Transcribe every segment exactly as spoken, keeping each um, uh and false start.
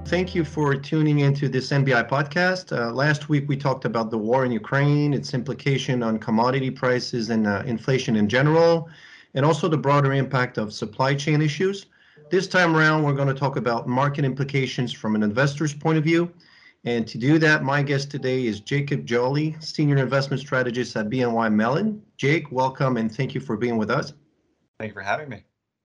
Thank you for tuning into this N B I podcast. Uh, last week we talked about the war in Ukraine, its implication on commodity prices and uh, inflation in general, and also the broader impact of supply chain issues. This time around, we're going to talk about market implications from an investor's point of view. And to do that, my guest today is Jacob Joly, Senior Investment Strategist at B N Y Mellon. Jake, welcome and thank you for being with us. Thank you for having me.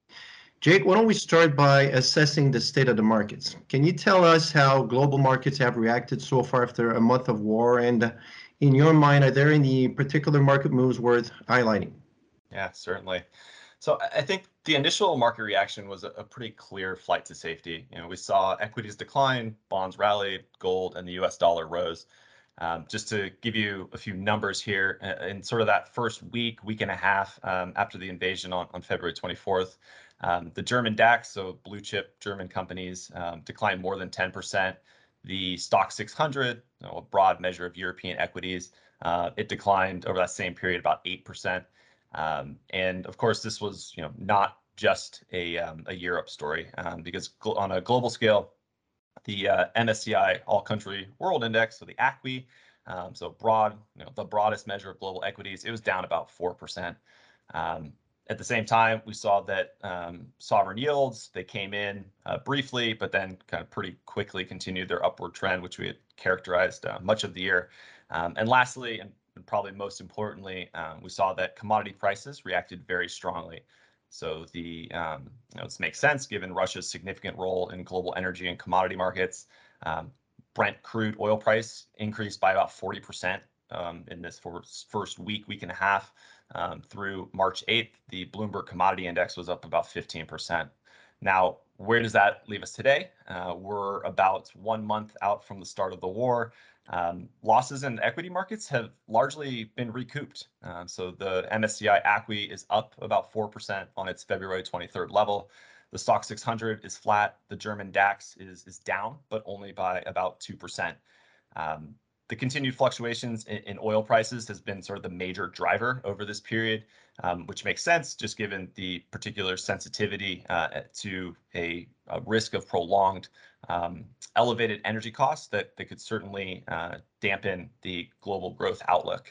Jake, why don't we start by assessing the state of the markets? Can you tell us how global markets have reacted so far after a month of war? And in your mind, are there any particular market moves worth highlighting? Yeah, certainly. So I think the initial market reaction was a, a pretty clear flight to safety. You know, we saw equities decline, bonds rallied, gold and the U S dollar rose. Um, just to give you a few numbers here, in sort of that first week, week and a half um, after the invasion on, on February twenty-fourth, um, the German DAX, so blue chip German companies, um, declined more than ten percent. The Stock six hundred, you know, a broad measure of European equities, uh, it declined over that same period about eight percent. Um, and of course, this was, you know, not just a, um, a Europe story, um, because on a global scale, the uh, M S C I All Country World Index, so the A C W I, um, so broad, you know, the broadest measure of global equities, it was down about four percent. Um, at the same time, we saw that um, sovereign yields, they came in uh, briefly, but then kind of pretty quickly continued their upward trend, which we had characterized uh, much of the year. Um, and lastly, and probably most importantly, um, we saw that commodity prices reacted very strongly. So the um, you know, this makes sense given Russia's significant role in global energy and commodity markets. Um, Brent crude oil price increased by about forty percent um, in this first week, week and a half. Um, through March eighth, the Bloomberg Commodity Index was up about fifteen percent. Now, where does that leave us today? Uh, we're about one month out from the start of the war. Um, losses in equity markets have largely been recouped. Um, so the M S C I A C W I is up about four percent on its February twenty-third level. The Stock six hundred is flat. The German DAX is, is down, but only by about two percent. Um, the continued fluctuations in, in oil prices has been sort of the major driver over this period, um, which makes sense just given the particular sensitivity uh, to a, a risk of prolonged um, elevated energy costs that, that could certainly uh, dampen the global growth outlook.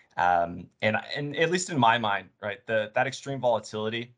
Um, and, and at least in my mind, right, the, that extreme volatility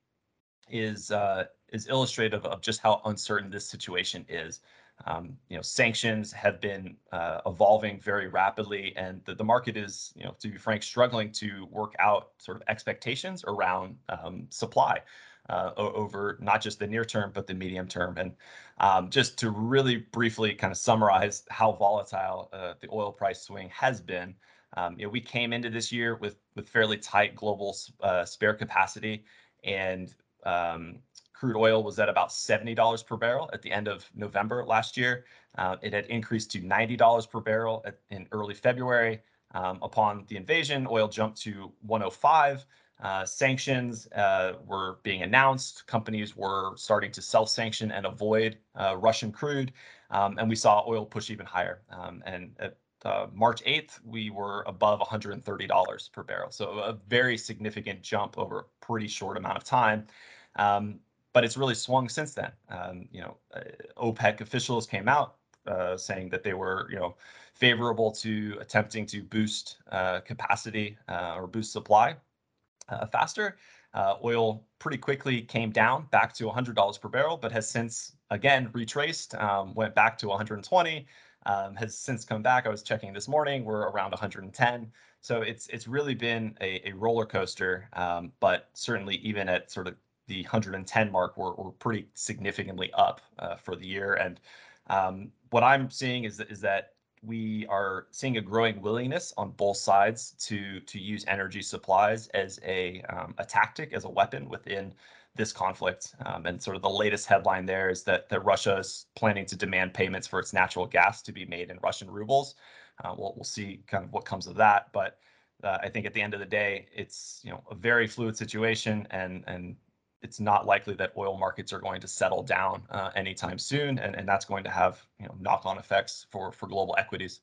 is uh, is illustrative of just how uncertain this situation is. Um, you know, sanctions have been uh, evolving very rapidly, and the, the market is, you know, to be frank, struggling to work out sort of expectations around um, supply uh, over not just the near term, but the medium term. And um, just to really briefly kind of summarize how volatile uh, the oil price swing has been, um, you know, we came into this year with with fairly tight global uh, spare capacity, and um, crude oil was at about seventy dollars per barrel at the end of November last year. Uh, it had increased to ninety dollars per barrel at, in early February. Um, upon the invasion, oil jumped to one oh five. Uh, sanctions uh, were being announced. Companies were starting to self-sanction and avoid uh, Russian crude. Um, and we saw oil push even higher. Um, and at uh, March eighth, we were above one hundred thirty dollars per barrel. So a very significant jump over a pretty short amount of time. Um, but it's really swung since then. Um, you know, uh, OPEC officials came out uh, saying that they were, you know, favorable to attempting to boost uh, capacity uh, or boost supply uh, faster. Uh, oil pretty quickly came down back to one hundred dollars per barrel, but has since again retraced, um, went back to one hundred twenty, um, has since come back. I was checking this morning, we're around one hundred ten. So it's it's really been a, a roller coaster, um, but certainly even at sort of the one hundred ten mark, we're, we're pretty significantly up uh, for the year. And um, what I'm seeing is, is that we are seeing a growing willingness on both sides to to use energy supplies as a um, a tactic, as a weapon within this conflict. Um, and sort of the latest headline there is that that Russia is planning to demand payments for its natural gas to be made in Russian rubles. Uh, we'll we'll see kind of what comes of that, but uh, I think at the end of the day, it's, you know, a very fluid situation, and and it's not likely that oil markets are going to settle down uh, anytime soon, and, and that's going to have, you know, knock-on effects for for global equities.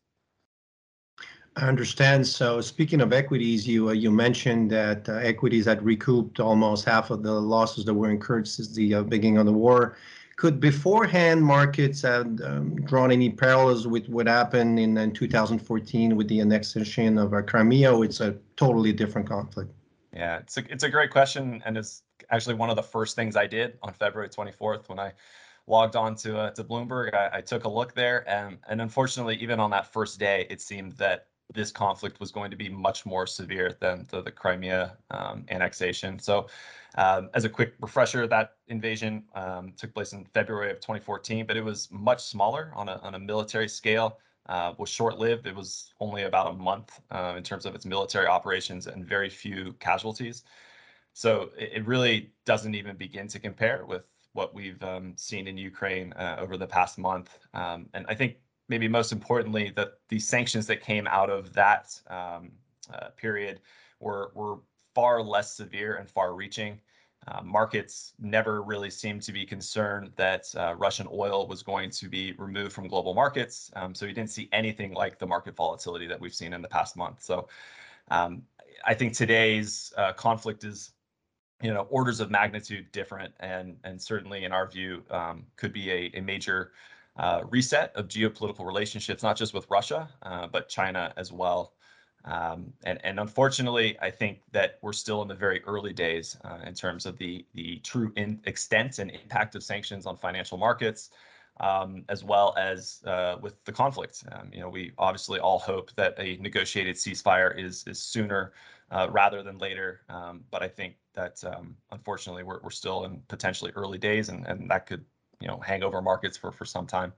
I understand. So speaking of equities, you uh, you mentioned that uh, equities had recouped almost half of the losses that were incurred since the uh, beginning of the war. could beforehand markets have um, drawn any parallels with what happened in, in two thousand fourteen with the annexation of uh, Crimea? Or it's a totally different conflict? Yeah, it's a it's a great question, and it's actually one of the first things I did on February twenty-fourth when I logged on to uh, to Bloomberg. I, I took a look there, and and unfortunately, even on that first day, it seemed that this conflict was going to be much more severe than the, the Crimea um, annexation. So, um, as a quick refresher, that invasion um, took place in February of twenty fourteen, but it was much smaller on a on a military scale. Uh, was short-lived. It was only about a month uh, in terms of its military operations and very few casualties. So it, it really doesn't even begin to compare with what we've um, seen in Ukraine uh, over the past month. Um, and I think maybe most importantly, that the sanctions that came out of that um, uh, period were were far less severe and far-reaching. Uh, markets never really seemed to be concerned that uh, Russian oil was going to be removed from global markets. Um, so you didn't see anything like the market volatility that we've seen in the past month. So um, I think today's uh, conflict is, you know, orders of magnitude different, and and certainly in our view um, could be a, a major uh, reset of geopolitical relationships, not just with Russia, uh, but China as well. Um, and and unfortunately, I think that we're still in the very early days uh, in terms of the the true in extent and impact of sanctions on financial markets, um, as well as uh, with the conflict. Um, you know, we obviously all hope that a negotiated ceasefire is is sooner uh, rather than later. Um, but I think that um, unfortunately we're we're still in potentially early days, and and that could, you know, hang over markets for for some time.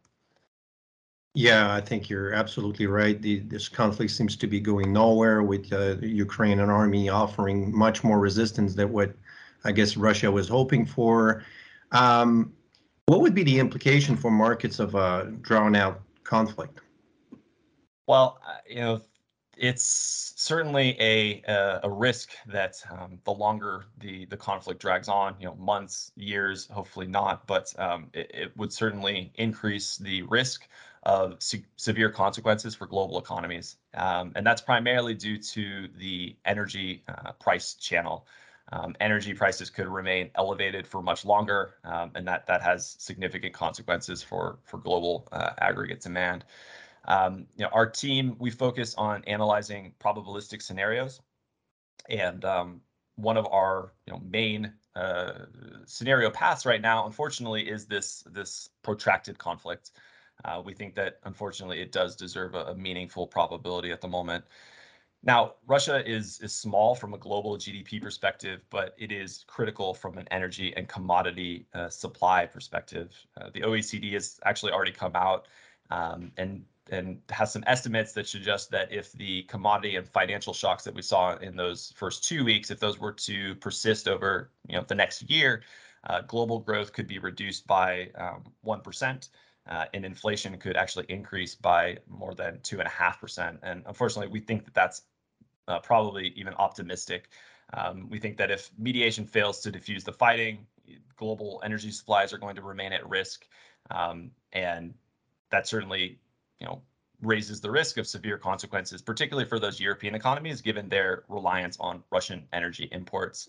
Yeah, I think you're absolutely right. The, this conflict seems to be going nowhere, with uh, the Ukrainian army offering much more resistance than what I guess Russia was hoping for. Um, what would be the implication for markets of a drawn out conflict? Well, uh, you know, it's certainly a a, a risk that um, the longer the the conflict drags on, you know, months, years, hopefully not, but um, it, it would certainly increase the risk of se severe consequences for global economies, um, and that's primarily due to the energy uh, price channel. Um, energy prices could remain elevated for much longer, um, and that that has significant consequences for for global uh, aggregate demand. Um, you know, our team, we focus on analyzing probabilistic scenarios, and um, one of our, you know, main uh, scenario paths right now, unfortunately, is this this protracted conflict. Uh, we think that unfortunately it does deserve a, a meaningful probability at the moment. Now, Russia is is small from a global G D P perspective, but it is critical from an energy and commodity uh, supply perspective. Uh, the O E C D has actually already come out um, and and has some estimates that suggest that if the commodity and financial shocks that we saw in those first two weeks, if those were to persist over, you know, the next year, uh, global growth could be reduced by um, one percent. Uh, and inflation could actually increase by more than two and a half percent. And unfortunately, we think that that's uh, probably even optimistic. Um, we think that if mediation fails to diffuse the fighting, global energy supplies are going to remain at risk, um, and that certainly, you know, raises the risk of severe consequences, particularly for those European economies, given their reliance on Russian energy imports.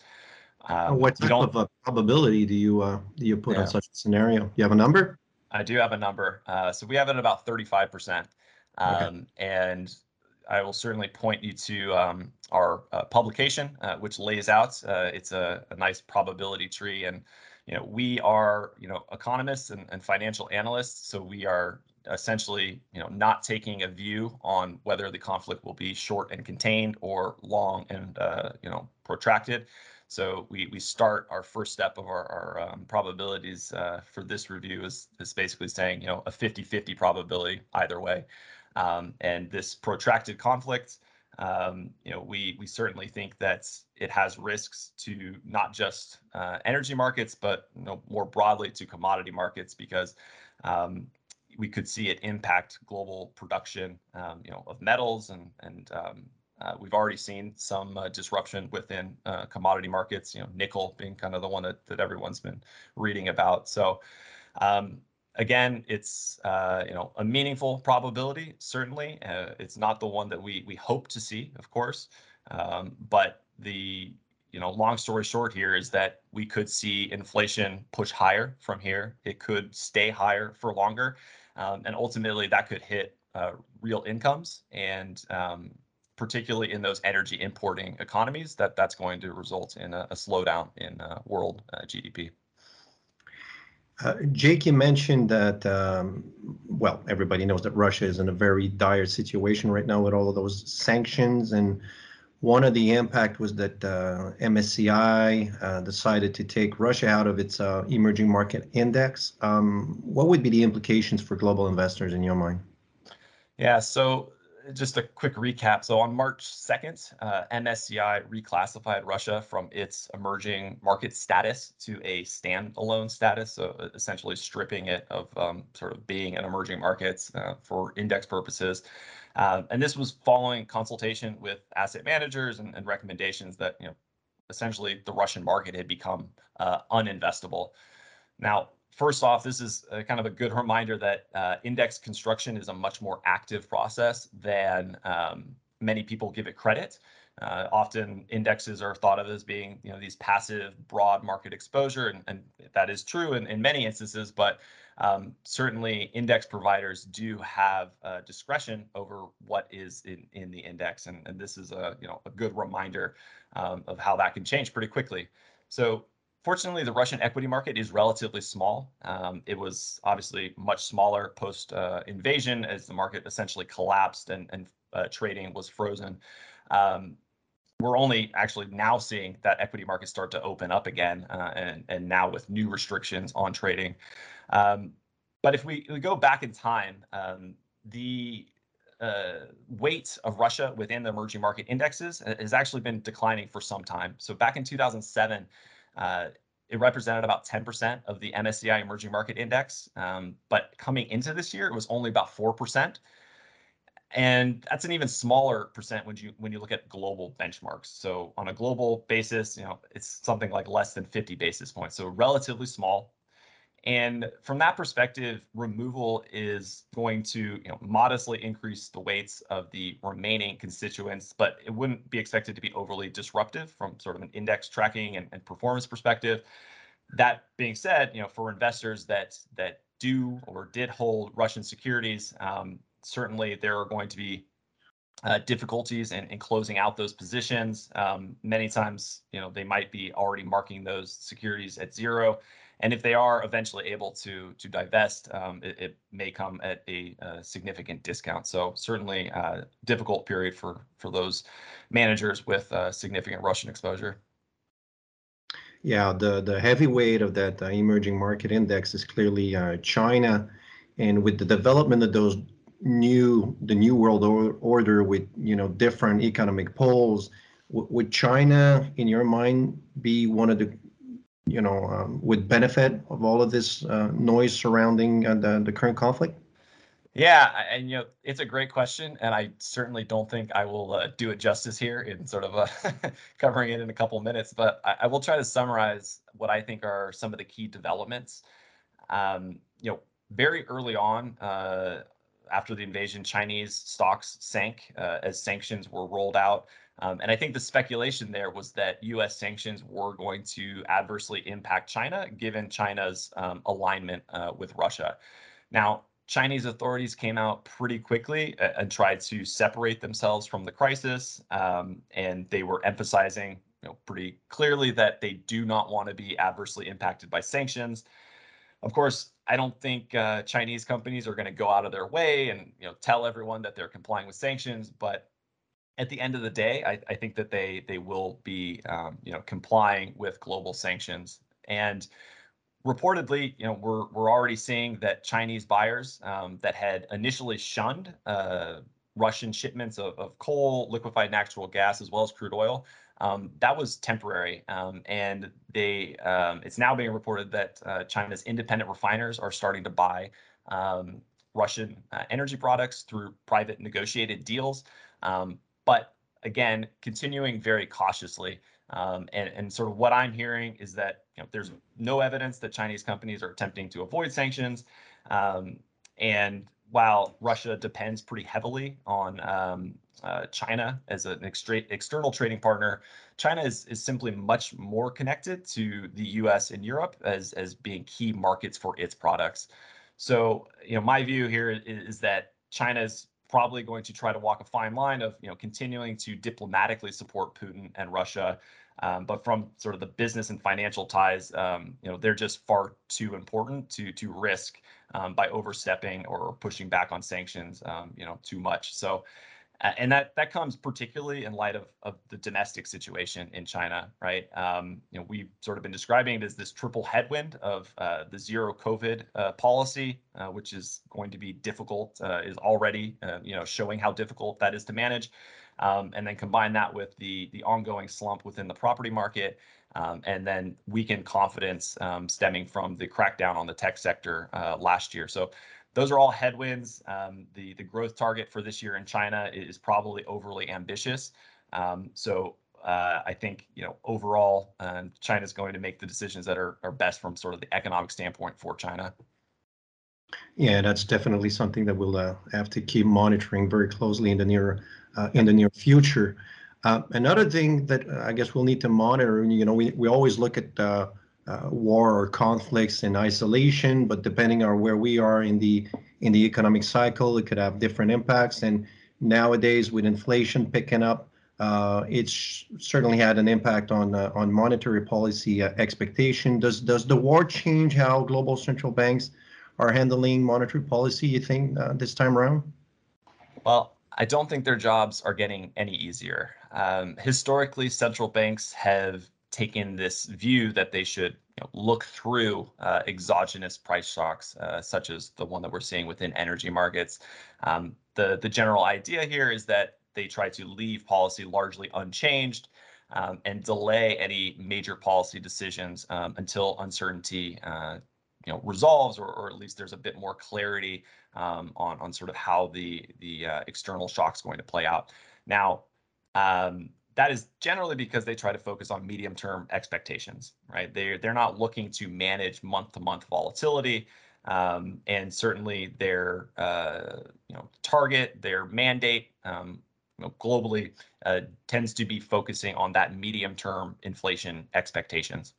Or Um, what we type don't. of a probability do you uh, do you put on Yeah, such a scenario? You have a number? I do have a number. Uh, so we have it at about thirty-five percent. Okay. Um, and I will certainly point you to um, our uh, publication, uh, which lays out, uh, it's a, a nice probability tree. And, you know, we are, you know, economists and, and financial analysts. So we are essentially, you know, not taking a view on whether the conflict will be short and contained or long and, uh, you know, protracted. So we we start our first step of our, our um, probabilities uh, for this review is is basically saying, you know, a fifty fifty probability either way. Um, and this protracted conflict, um, you know, we we certainly think that it has risks to not just uh, energy markets, but, you know, more broadly to commodity markets, because um, we could see it impact global production, um, you know, of metals, and and um, uh, we've already seen some uh, disruption within uh, commodity markets, you know, nickel being kind of the one that, that everyone's been reading about. So um, again, it's uh, you know, a meaningful probability, certainly. Uh, it's not the one that we we hope to see, of course, um, but the you know, long story short here is that we could see inflation push higher from here. It could stay higher for longer, um, and ultimately that could hit uh, real incomes, and um, particularly in those energy importing economies, that that's going to result in a, a slowdown in uh, world uh, G D P. Uh, Jake, you mentioned that, um, well, everybody knows that Russia is in a very dire situation right now with all of those sanctions. And one of the impact was that uh, M S C I uh, decided to take Russia out of its uh, emerging market index. Um, what would be the implications for global investors in your mind? Yeah, so just a quick recap. So on March second, uh, M S C I reclassified Russia from its emerging market status to a standalone status, so essentially stripping it of um, sort of being an emerging market uh, for index purposes. Um, and this was following consultation with asset managers and, and recommendations that, you know, essentially the Russian market had become uh, uninvestable. Now, first off, this is a kind of a good reminder that uh, index construction is a much more active process than um, many people give it credit. Uh, often indexes are thought of as being, you know, these passive, broad market exposure, and, and that is true in, in many instances, but um, certainly index providers do have uh, discretion over what is in, in the index, and, and this is a, you know, a good reminder um, of how that can change pretty quickly. So fortunately, the Russian equity market is relatively small. Um, it was obviously much smaller post uh, invasion as the market essentially collapsed and, and uh, trading was frozen. Um, we're only actually now seeing that equity market start to open up again, uh, and, and now with new restrictions on trading. Um, but if we, we go back in time, um, the uh, weight of Russia within the emerging market indexes has actually been declining for some time. So back in two thousand seven, uh, it represented about ten percent of the M S C I emerging market index. Um, but coming into this year, it was only about four percent. And that's an even smaller percent when you when you look at global benchmarks. So on a global basis, you know, it's something like less than fifty basis points. So relatively small. And from that perspective, removal is going to, you know, modestly increase the weights of the remaining constituents, but it wouldn't be expected to be overly disruptive from sort of an index tracking and, and performance perspective. That being said, you know, for investors that that do or did hold Russian securities, um, certainly there are going to be uh, difficulties in, in closing out those positions. Um, many times, you know, they might be already marking those securities at zero, and if they are eventually able to to divest, um, it, it may come at a, a significant discount. So certainly, uh, difficult period for for those managers with uh, significant Russian exposure. Yeah, the the heavyweight of that uh, emerging market index is clearly uh, China, and with the development of those new the new world or- order with, you know, different economic poles, w- would China, in your mind, be one of the, you know, um, would benefit of all of this uh, noise surrounding uh, the the current conflict? Yeah, a- and you know, it's a great question, and I certainly don't think I will uh, do it justice here in sort of uh, covering it in a couple minutes. But I, I will try to summarize what I think are some of the key developments. Um, you know, very early on, uh, after the invasion, Chinese stocks sank uh, as sanctions were rolled out. Um, and I think the speculation there was that U S sanctions were going to adversely impact China, given China's um, alignment uh, with Russia. Now, Chinese authorities came out pretty quickly uh, and tried to separate themselves from the crisis, um, and they were emphasizing, you know, pretty clearly that they do not want to be adversely impacted by sanctions. Of course, I don't think uh, Chinese companies are going to go out of their way and, you know, tell everyone that they're complying with sanctions. But at the end of the day, I, I think that they they will be, um, you know, complying with global sanctions. And reportedly, you know, we're we're already seeing that Chinese buyers um, that had initially shunned uh, Russian shipments of, of coal, liquefied natural gas, as well as crude oil, um, that was temporary, um, and they um, it's now being reported that uh, China's independent refiners are starting to buy um, Russian uh, energy products through private negotiated deals, um, but again, continuing very cautiously. Um, and, and sort of what I'm hearing is that, you know, there's no evidence that Chinese companies are attempting to avoid sanctions. Um, and while Russia depends pretty heavily on um, uh, China as an extra- external trading partner, China is, is simply much more connected to the U S and Europe as, as being key markets for its products. So, you know, my view here is, is that China is probably going to try to walk a fine line of, you know, continuing to diplomatically support Putin and Russia. Um, but from sort of the business and financial ties, um, you know, they're just far too important to to risk um, by overstepping or pushing back on sanctions, um, you know, too much. So, uh, and that that comes particularly in light of of the domestic situation in China, right? Um, you know, we've sort of been describing it as this triple headwind of uh, the zero COVID uh, policy, uh, which is going to be difficult, uh, is already, uh, you know, showing how difficult that is to manage. Um, and then combine that with the the ongoing slump within the property market, um, and then weakened confidence um, stemming from the crackdown on the tech sector uh, last year. So those are all headwinds. Um, the the growth target for this year in China is probably overly ambitious. Um, so uh, I think you know overall, um, China is going to make the decisions that are are best from sort of the economic standpoint for China. Yeah, that's definitely something that we'll uh, have to keep monitoring very closely in the near uh, in the near future. Uh, another thing that uh, I guess we'll need to monitor, and you know, we, we always look at uh, uh, war or conflicts in isolation, but depending on where we are in the in the economic cycle, it could have different impacts. And nowadays, with inflation picking up, uh, it's certainly had an impact on uh, on monetary policy uh, expectation. Does does the war change how global central banks are handling monetary policy, you think, uh, this time around? Well, I don't think their jobs are getting any easier. Um, historically, central banks have taken this view that they should you know, look through uh, exogenous price shocks, uh, such as the one that we're seeing within energy markets. Um, the, the general idea here is that they try to leave policy largely unchanged um, and delay any major policy decisions um, until uncertainty uh, you know, resolves, or, or at least there's a bit more clarity um, on on sort of how the the uh, external shock is going to play out. Now, um, that is generally because they try to focus on medium term expectations, right? They're they're not looking to manage month to month volatility, um, and certainly their uh, you know target, their mandate. Um, you know, globally uh, tends to be focusing on that medium term inflation expectations.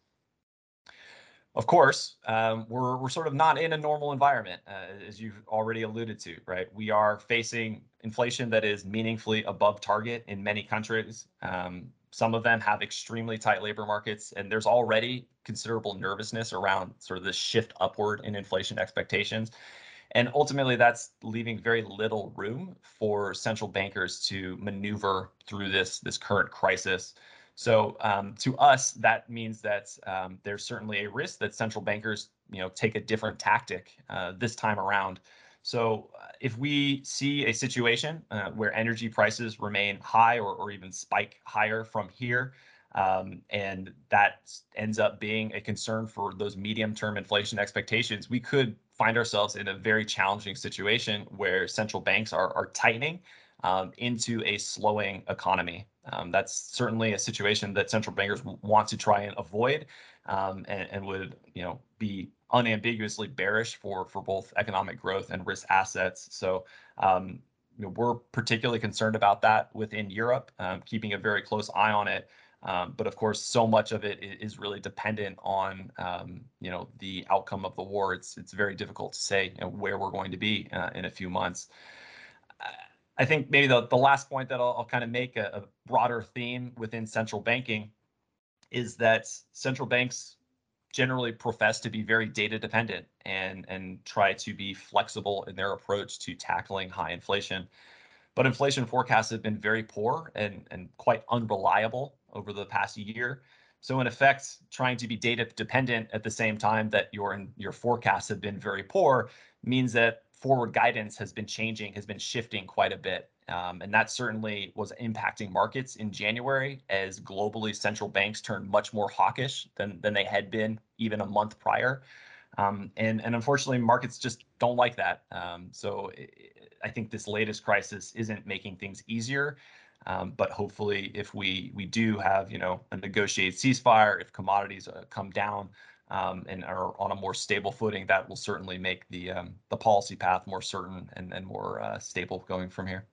Of course, um, we're we're sort of not in a normal environment, uh, as you've already alluded to, right? We are facing inflation that is meaningfully above target in many countries. Um, some of them have extremely tight labor markets, and there's already considerable nervousness around sort of this shift upward in inflation expectations. And ultimately, that's leaving very little room for central bankers to maneuver through this this current crisis. So um, to us, that means that um, there's certainly a risk that central bankers, you know, take a different tactic uh, this time around. So uh, if we see a situation uh, where energy prices remain high or, or even spike higher from here, um, and that ends up being a concern for those medium-term inflation expectations, we could find ourselves in a very challenging situation where central banks are, are tightening um, into a slowing economy. Um, that's certainly a situation that central bankers want to try and avoid, um, and, and would, you know, be unambiguously bearish for for both economic growth and risk assets. So, um, you know, we're particularly concerned about that within Europe, um, keeping a very close eye on it. Um, but of course, so much of it is really dependent on, um, you know, the outcome of the war. It's it's very difficult to say, you know, where we're going to be uh, in a few months. I think maybe the, the last point that I'll, I'll kind of make, a, a broader theme within central banking, is that central banks generally profess to be very data dependent and and try to be flexible in their approach to tackling high inflation. But inflation forecasts have been very poor and, and quite unreliable over the past year. So in effect, trying to be data dependent at the same time that your your forecasts have been very poor means that forward guidance has been changing, has been shifting quite a bit. Um, and that certainly was impacting markets in January as globally central banks turned much more hawkish than, than they had been even a month prior. Um, and, and unfortunately, markets just don't like that. Um, so I think this latest crisis isn't making things easier. Um, but hopefully, if we we do have you know a negotiated ceasefire, if commodities uh, come down, um, and are on a more stable footing, that will certainly make the um, the policy path more certain and, and more uh, stable going from here.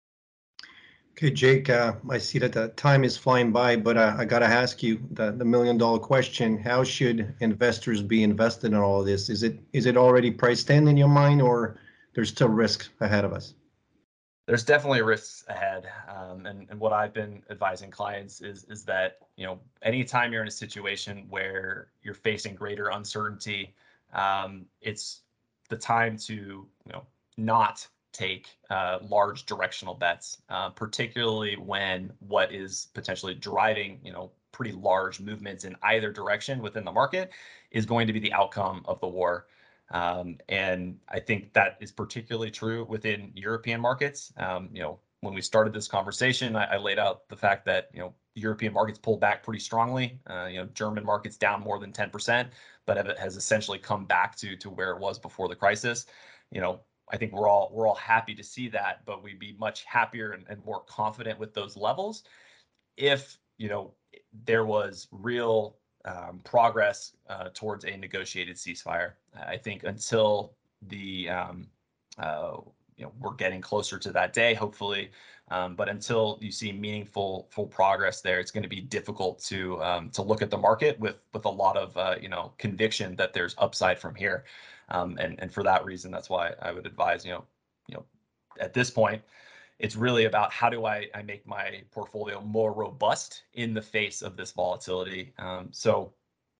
Okay, Jake, uh, I see that the time is flying by, but uh, I got to ask you the, the million dollar question. How should investors be invested in all of this? Is it is it already priced in in your mind, or there's still risk ahead of us? There's definitely risks ahead. Um, and, and what I've been advising clients is, is that, you know, anytime you're in a situation where you're facing greater uncertainty, um, it's the time to, you know, not take uh, large directional bets, uh, particularly when what is potentially driving, you know, pretty large movements in either direction within the market is going to be the outcome of the war. Um, and I think that is particularly true within European markets. Um, you know, when we started this conversation, I, I laid out the fact that, you know, European markets pulled back pretty strongly. Uh, you know, German markets down more than ten percent, but it has essentially come back to to where it was before the crisis. You know, I think we're all we're all happy to see that, but we'd be much happier and, and more confident with those levels if, you know, there was real um, progress uh, towards a negotiated ceasefire. I think until the um, uh, you know, we're getting closer to that day, hopefully, um, but until you see meaningful full progress there, it's going to be difficult to um, to look at the market with with a lot of uh, you know, conviction that there's upside from here, um, and and for that reason, that's why I would advise, you know, you know, at this point, it's really about how do I, I make my portfolio more robust in the face of this volatility. Um, so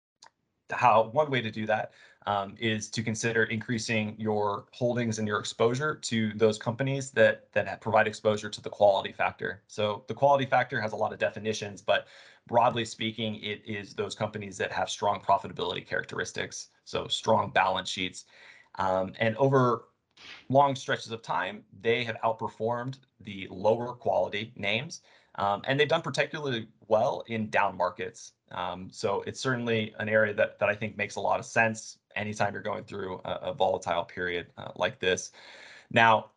how one way to do that um, is to consider increasing your holdings and your exposure to those companies that that provide exposure to the quality factor. So the quality factor has a lot of definitions, but broadly speaking, it is those companies that have strong profitability characteristics, so strong balance sheets. Um, and over long stretches of time, they have outperformed the lower quality names, um, and they've done particularly well in down markets. Um, so it's certainly an area that that I think makes a lot of sense anytime you're going through a, a volatile period uh, like this. Now,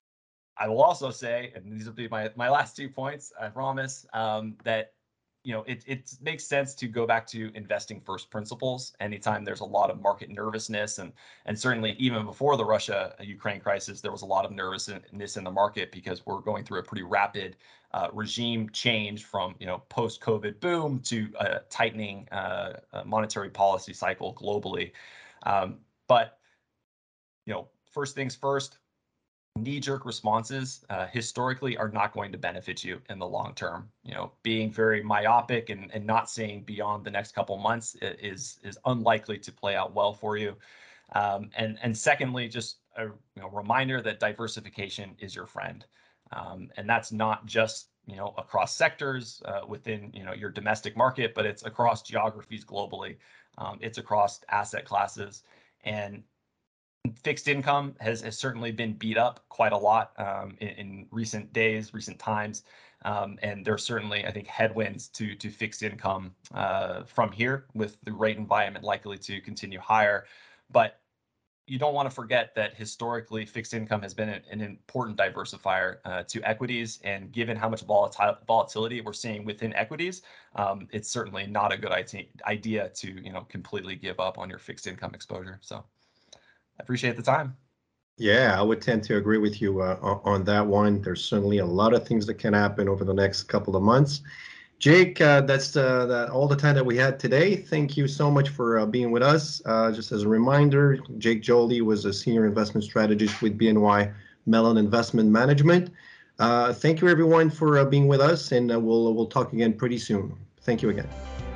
I will also say, and these will be my my last two points, I promise, um, that you know it it makes sense to go back to investing first principles anytime there's a lot of market nervousness, and and certainly even before the Russia-Ukraine crisis, there was a lot of nervousness in the market because we're going through a pretty rapid uh, regime change from you know post-COVID boom to a tightening uh, uh, monetary policy cycle globally. Um, but you know, first things first, knee-jerk responses uh, historically are not going to benefit you in the long term. You know, being very myopic and, and not seeing beyond the next couple months is is unlikely to play out well for you. Um, and and secondly, just a you know, reminder that diversification is your friend, um, and that's not just you know across sectors uh, within you know your domestic market, but it's across geographies globally. Um, it's across asset classes, and fixed income has, has certainly been beat up quite a lot um, in, in recent days, recent times. Um, and there's certainly, I think, headwinds to to fixed income uh, from here, with the rate environment likely to continue higher. But you don't want to forget that historically, fixed income has been an, an important diversifier uh, to equities. And given how much volatile, volatility we're seeing within equities, um, it's certainly not a good idea to you know completely give up on your fixed income exposure. So I appreciate the time. Yeah, I would tend to agree with you uh, on on that one. There's certainly a lot of things that can happen over the next couple of months. Jake, uh, that's uh, that all the time that we had today. Thank you so much for uh, being with us. Uh, just as a reminder, Jake Joly was a senior investment strategist with B N Y Mellon Investment Management. Uh, thank you everyone for uh, being with us, and uh, we'll we'll talk again pretty soon. Thank you again.